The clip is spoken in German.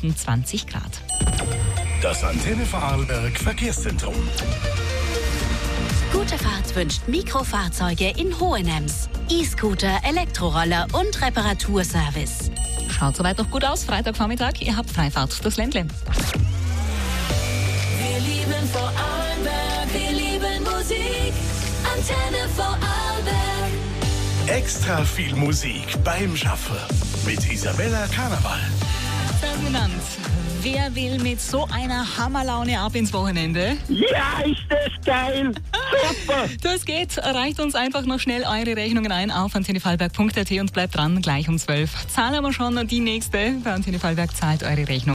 Norden 20 Grad. Das Antenne Vorarlberg Verkehrszentrum. Gute Fahrt wünscht Mikrofahrzeuge in Hohenems. E-Scooter, Elektroroller und Reparaturservice. Schaut soweit noch gut aus. Freitagvormittag, ihr habt Freifahrt durchs Ländle. Wir lieben Vorarlberg, wir lieben Musik. Antenne Vorarlberg. Extra viel Musik beim Schaffen mit Isabella Karneval. Das genannt. Wer will mit so einer Hammerlaune ab ins Wochenende? Ja, ist das geil! Super! Das geht. Reicht uns einfach noch schnell eure Rechnungen ein auf antennefallberg.at und bleibt dran, gleich um 12. Zahlen wir schon die nächste. Bei Antenne Vorarlberg zahlt eure Rechnung.